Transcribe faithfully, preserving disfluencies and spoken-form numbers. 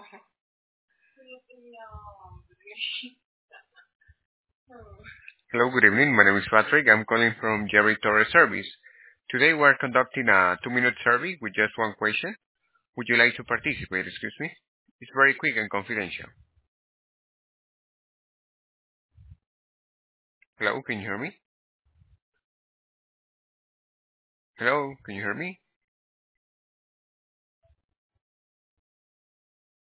Hello, good evening. My name is Patrick. I'm calling from Jerry Torres Service. Today we're conducting a two-minute survey with just one question. Would you like to participate? Excuse me. It's very quick and confidential. Hello, can you hear me? Hello, can you hear me?